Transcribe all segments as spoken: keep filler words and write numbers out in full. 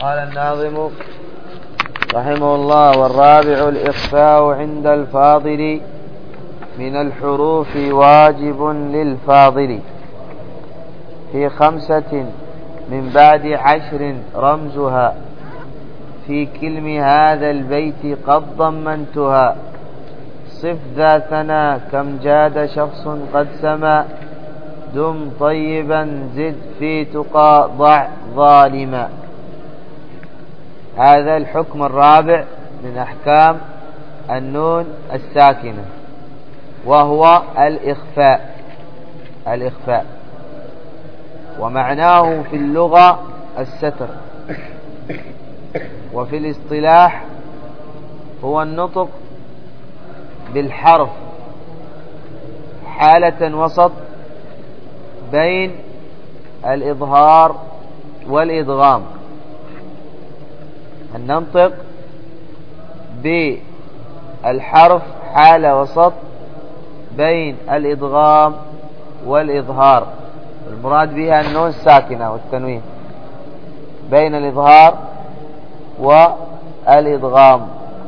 قال الناظم رحمه الله: والرابع الإخفاء عند الفاضل من الحروف واجب للفاضل في خمسة من بعد عشر رمزها في كلم هذا البيت قد ضمنتها صف ذا ثنا كم جاد شخص قد سما دم طيبا زد في تقى ضع ظالما. هذا الحكم الرابع من أحكام النون الساكنة، وهو الإخفاء. الإخفاء ومعناه في اللغة الستر، وفي الاصطلاح هو النطق بالحرف حالة وسط بين الإظهار والإدغام. أن ننطق بالحرف حالة وسط بين الإدغام والإظهار، المراد بها النون الساكنة والتنوين، بين الإظهار والإدغام.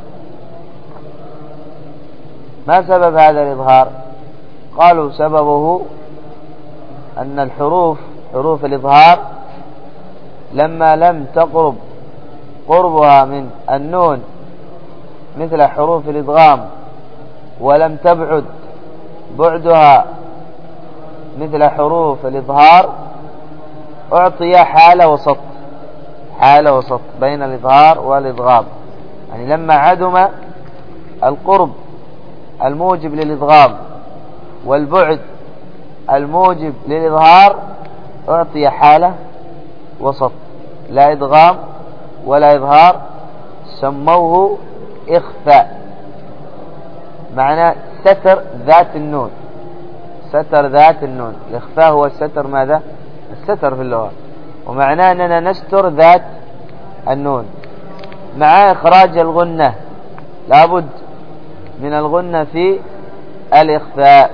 ما سبب هذا الإظهار؟ قالوا سببه أن الحروف حروف الإظهار لما لم تقرب قربها من النون مثل حروف الإدغام، ولم تبعد بعدها مثل حروف الإظهار، أعطي حالة وسط حالة وسط بين الإظهار والإدغام. يعني لما عدم القرب الموجب للإدغام والبعد الموجب للإظهار، أعطي حالة وسط، لا إدغام ولا إظهار، سموه إخفاء. معنى ستر ذات النون، ستر ذات النون. الإخفاء هو الستر. ماذا؟ الستر في اللغة، ومعناه أننا نستر ذات النون مع إخراج الغنة. لابد من الغنة في الإخفاء.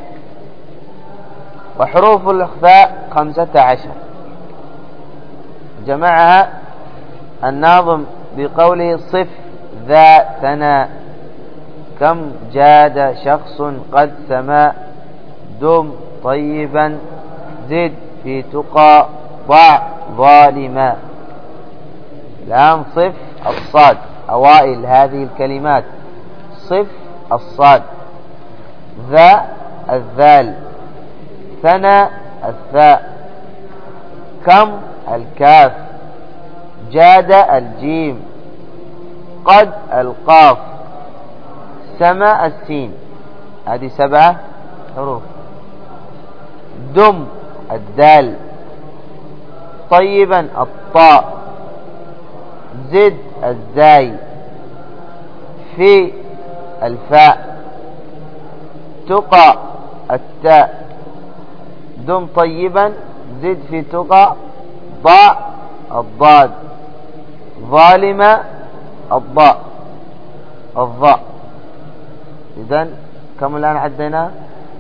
وحروف الإخفاء خمسة عشر، جمعها الناظم بقوله: صف ذا ثنا كم جاد شخص قد سما دم طيبا زد في تقى ضع ظالما. الآن صف الصاد، أوائل هذه الكلمات. صف الصاد، ذا الذال، ثنا الثاء، كم الكاف، جاد الجيم، قد القاف، سما السين. هذه سبعة حروف. دم الدال، طيبا الطاء، زد الزاي، في الفاء، تقى التاء، دم طيبا زد في تقى ضاء الضاد، ظالم الضاء الضاء. إذن كم الآن عدينا؟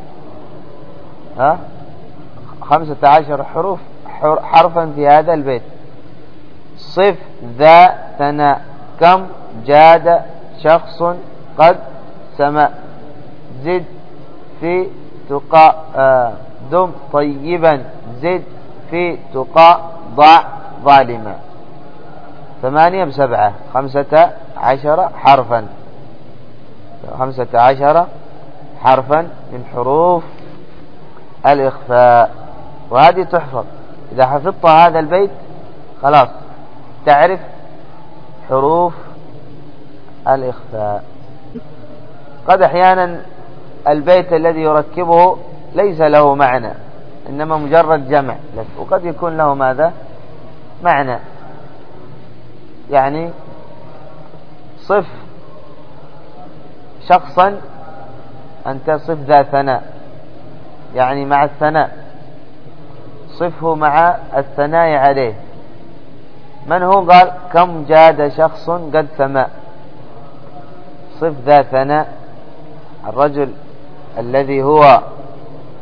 ها خمسة عشر حروف حرفا في هذا البيت. صف ذا ثنا كم جاد شخص قد سما زد في تقى آه دم طيبا زد في تقى ضع ظالما. ثمانية بسبعة، خمسة عشر حرفا، خمسة عشر حرفا من حروف الإخفاء. وهذه تحفظ. إذا حفظت هذا البيت خلاص تعرف حروف الإخفاء. قد أحيانا البيت الذي يركبه ليس له معنى، إنما مجرد جمع لك، وقد يكون له ماذا؟ معنى. يعني صف شخصا، أنت صف ذا ثناء، يعني مع الثناء، صفه مع الثناء عليه. من هو؟ قال كم جاد شخص قد سما. صف ذا ثناء، الرجل الذي هو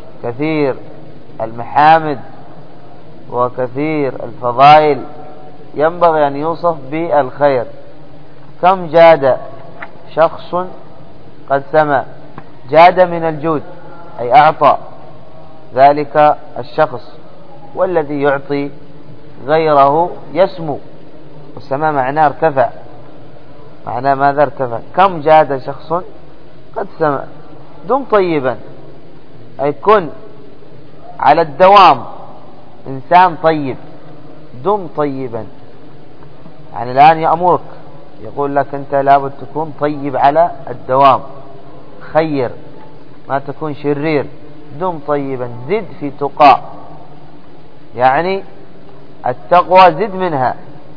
كثير المحامد وكثير الفضائل ينبغي أن يوصف بالخير. كم جاد شخص قد سمى. جاد من الجود أي أعطى ذلك الشخص، والذي يعطي غيره يسمو، والسماء معناه ارتفع، معناه ماذا؟ ارتفع. كم جاد شخص قد سمى. دم طيبا أي كن على الدوام إنسان طيب. دم طيبا يعني الآن يأمرك، يقول لك أنت لابد تكون طيب على الدوام، خير، ما تكون شرير. دم طيبا. زد في تقى يعني التقوى زد منها،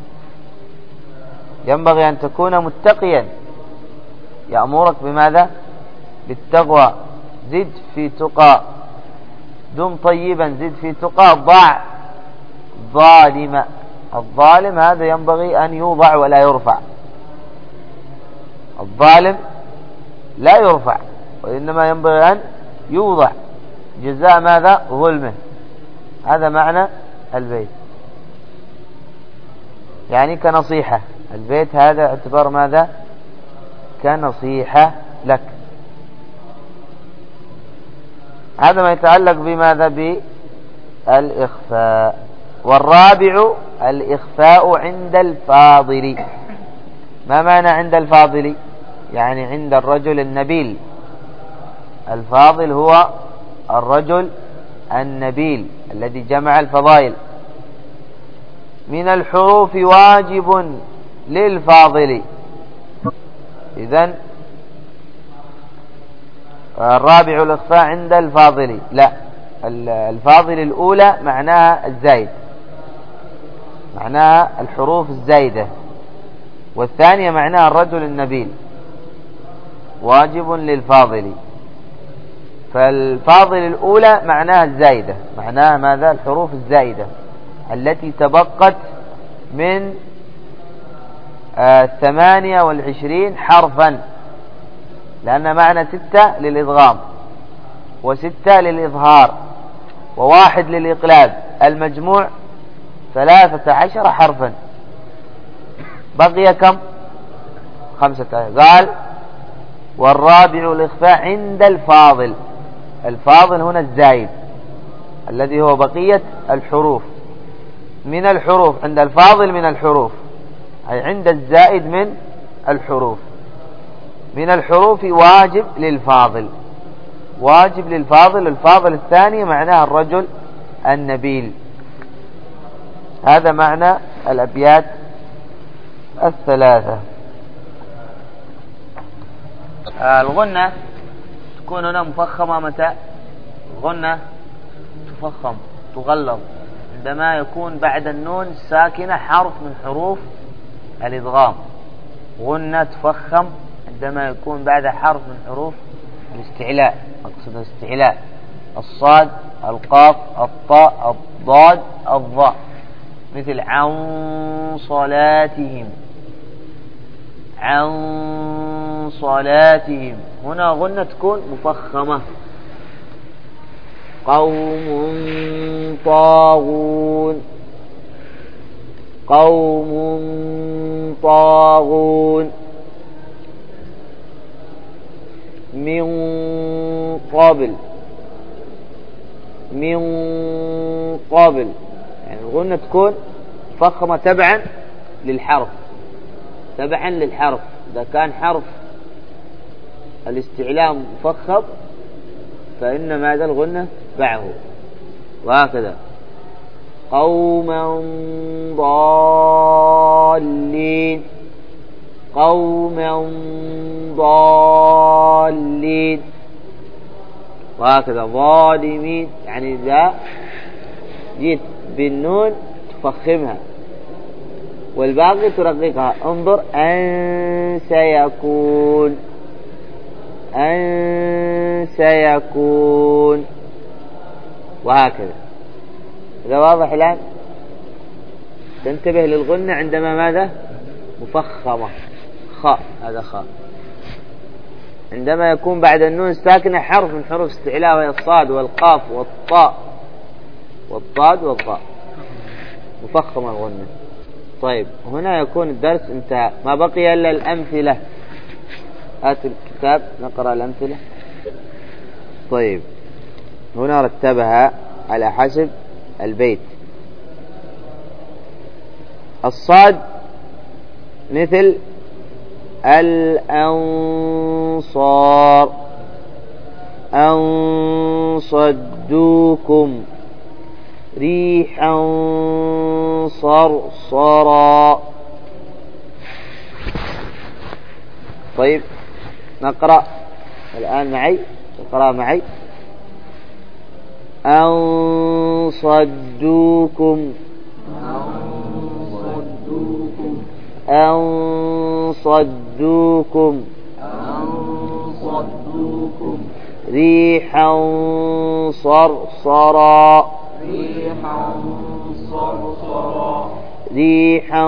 ينبغي أن تكون متقيا، يأمرك بماذا؟ بالتقوى. زد في تقى. دم طيبا زد في تقى. ضع ظالم. الظالم هذا ينبغي أن يوضع ولا يرفع. الظالم لا يرفع، وإنما ينبغي أن يوضع جزاء ماذا؟ ظلمه. هذا معنى البيت، يعني كنصيحة. البيت هذا اعتبر ماذا؟ كنصيحة لك. هذا ما يتعلق بماذا؟ بالإخفاء. والرابع الإخفاء عند الفاضل. ما معنى عند الفاضل؟ يعني عند الرجل النبيل. الفاضل هو الرجل النبيل الذي جمع الفضائل. من الحروف واجب للفاضل. إذن الرابع الإخفاء عند الفاضل. لا، الفاضل الأولى معناها الزايد، معناها الحروف الزايدة، والثانية معناها الرجل النبيل. واجب للفاضل. فالفاضل الأولى معناها الزايدة، معناها ماذا؟ الحروف الزايدة التي تبقت من آه ثمانية والعشرين حرفا، لأن معنى ستة للإدغام وستة للإظهار وواحد للإقلاب، المجموع ثلاثة عشر حرفا. بقي كم؟ خمسة عشر. قال والرابع الإخفاء عند الفاضل. الفاضل هنا الزايد الذي هو بقية الحروف. من الحروف عند الفاضل من الحروف، أي عند الزائد من الحروف. من الحروف واجب للفاضل. واجب للفاضل. الفاضل الثاني معناه الرجل النبيل. هذا معنى الأبيات الثلاثة. الغنة تكون هنا مفخمة متى؟ الغنة تفخم تغلظ عندما يكون بعد النون الساكنة حرف من حروف الإدغام. غنة تفخم عندما يكون بعد حرف من حروف الاستعلاء. أقصد الاستعلاء: الصاد، القاف، الطاء، الضاد، الضاء، مثل عن صلاتهم. عن صلاتهم هنا غنة تكون مفخمة. قوم طاغون. قوم طاغون. من قبل. من قبل يعني الغنة تكون مفخمة تبعا للحرف. تبعا للحرف. إذا كان حرف الاستعلاء مفخم فإن ماذا؟ الغنة تبعه. وهكذا قوما ضالين. قوما ضالين. وهكذا ظالمين، يعني إذا جيت بالنون تفخمها والباقي ترققها. انظر أن سيكون. أن سيكون. وهكذا. إذا واضح الآن؟ تنتبه للغنة عندما ماذا؟ مفخمة. خاء، هذا خاء. عندما يكون بعد النون الساكنة حرف من حروف استعلاء وهي الصاد والقاف والطاء والضاد والضاء، مفخمة الغنة. طيب هنا يكون الدرس انتهى، ما بقي إلا الأمثلة. هات الكتاب نقرأ الأمثلة. طيب هنا رتبها على حسب البيت. الصاد مثل الأنصار، أن صدوكم، ريحا صرصرا. طيب نقرأ الآن معي، اقرأ معي. أن صدوكم، أن صدوكم، ريحا صرصرا، ريحا صرصرا، ريحا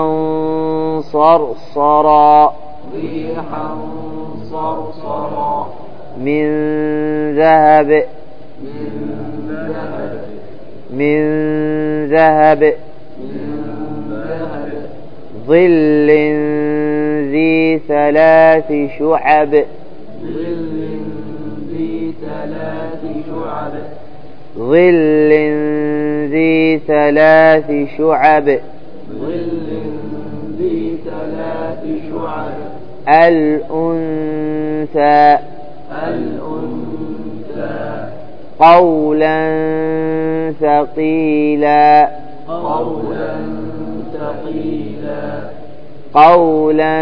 صرصرا، ريحا صرصرا. من ذهب، من ذهب، من ذهب، ظل ذي ثلاث شعب، ظل ذي ثلاث شعب، ظل ذي ثلاث شعب، ظل ذي ثلاث شعب. الأنثى، الأنثى، قولا ثقيلا، قولا ثقيلا، قولا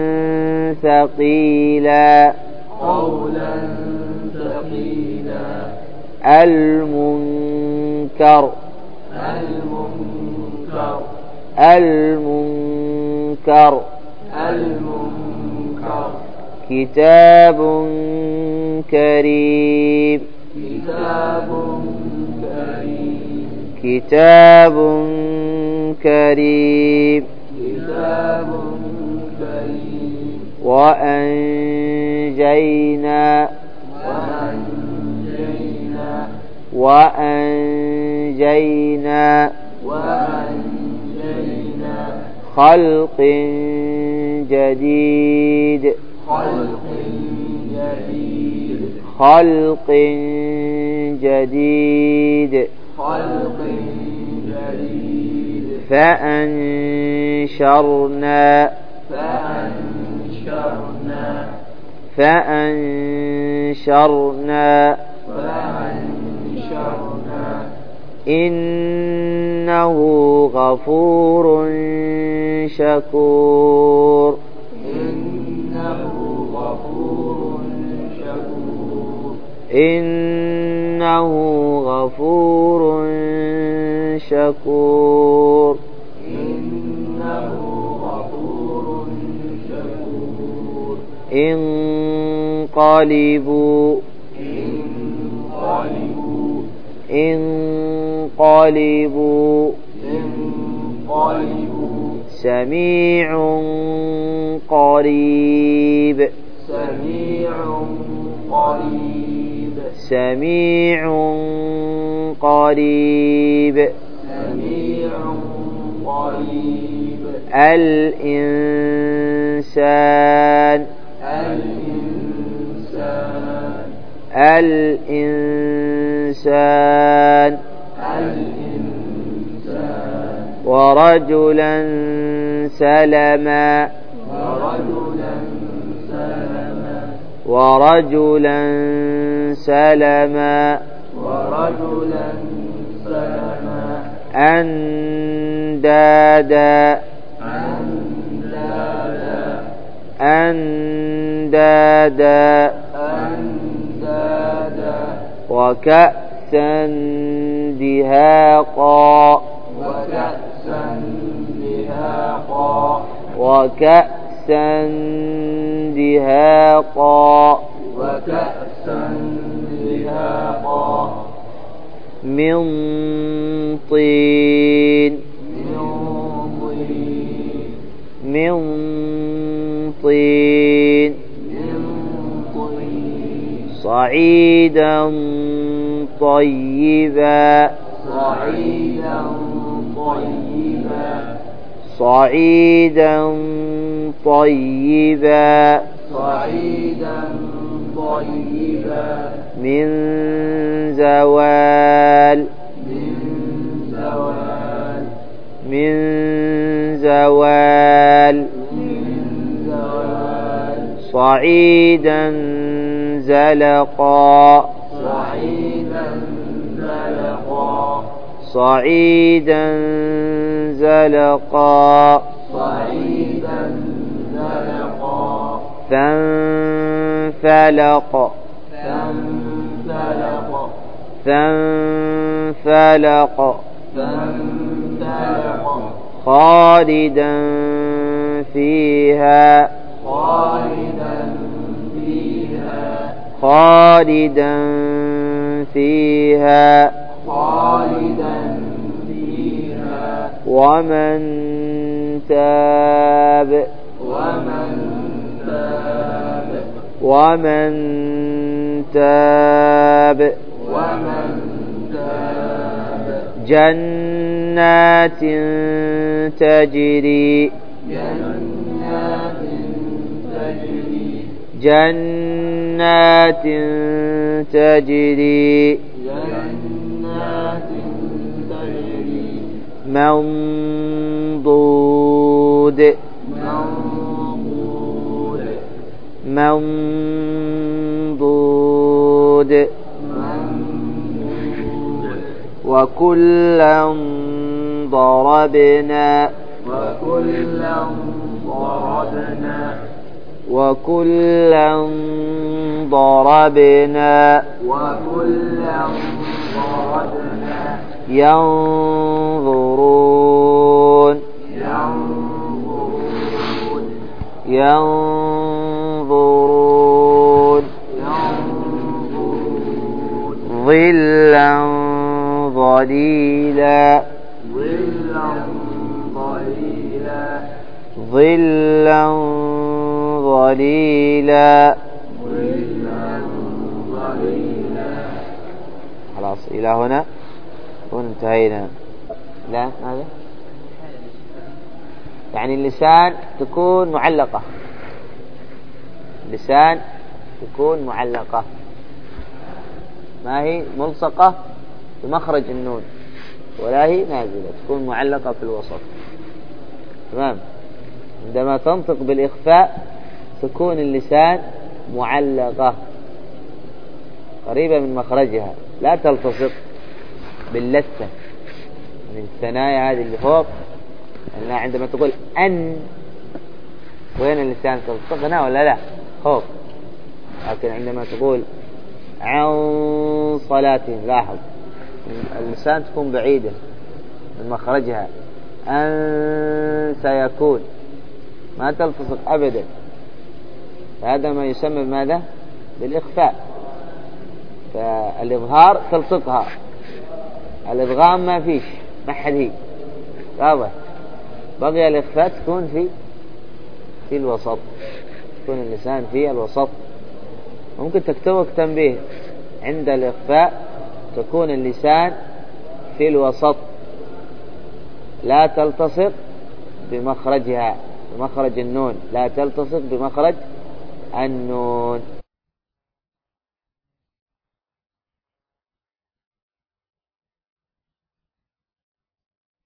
ثقيلا، قولا ثقيلا. المنكر، المنكر، المنكر، المنكر. كتاب كريم، كتاب كريم، كتاب كريم، كتاب كريم. وأنجينا، وأنجينا، وأنجينا، وأنجينا. خلق جديد، خلق جديد، خلق جديد، خلق جديد. فأنشرنا، فأنشرنا، فأنشرنا، فأنشرنا. إنه غفور شكور، إنه غفور شكور، إنه غفور شكور، إنه غفور شكور. انقلبوا، انقلبوا، انقلبوا، انقلبوا. سميع قريب، سميع قريب، سميع قريب، سميع قريب. الإنسان، الإنسان، الإنسان، الإنسان. ورجلا سلما، ورجلا سلما، ورجلا سلما، ورجلا سلما. أندادا، أندادا، أندادا، أندادا. وكأسا دهاقا، وكأسا دهاقا، وكأسا دهاقا، وكأسا دهاقا. من طين، من طين، صعيدا طيبا، صعيدا طيبا، صعيدا طيبا صعيدا طيبا من زوال من زوال من زوال من زوال صعيدا زلقا صعيدا زلقا صعيدا زلقا صعيدا زلقا فانفلق فانفلق فانفلق فانفلق خالدا فيها خالدا فيها خالدا فيها خالدا فيها ومن تاب ومن تاب ومن تاب ومن تاب جنات تجري جنات تجري جنات تجري جنات تجري منضود منضود منضود منضود وكلا ضربنا وكلا ضربنا وكلا ضربنا وكلا ضربنا ينظرون ينظرون ينظرون ينظرون ظلا ظليلا ظلا ظليلا ظلا ظليلا ظلا ظليلا. خلاص إلى هنا وانتهينا. لا هذا يعني اللسان تكون معلقة، اللسان تكون معلقة، ما هي ملصقة بمخرج النون ولا هي نازلة، تكون معلقة في الوسط. تمام. عندما تنطق بالإخفاء تكون اللسان معلقة قريبة من مخرجها، لا تلتصق باللثة من الثنايا هذه اللي فوق. لأنها عندما تقول أن وين اللسان تلتصق هنا ولا لا؟ فوق. لكن عندما تقول عن صلاتهم لاحظ اللسان تكون بعيدة من مخرجها. أن سيكون ما تلتصق أبدا، هذا ما يسمى ماذا؟ بالإخفاء. فالإظهار تلصقها، الإدغام ما فيش، ما حد هي واضح. بقي الإخفاء تكون في في الوسط، تكون اللسان في الوسط. ممكن تكتبك تنبيه عند الإخفاء تكون اللسان في الوسط، لا تلتصق بمخرجها، بمخرج النون، لا تلتصق بمخرج النون.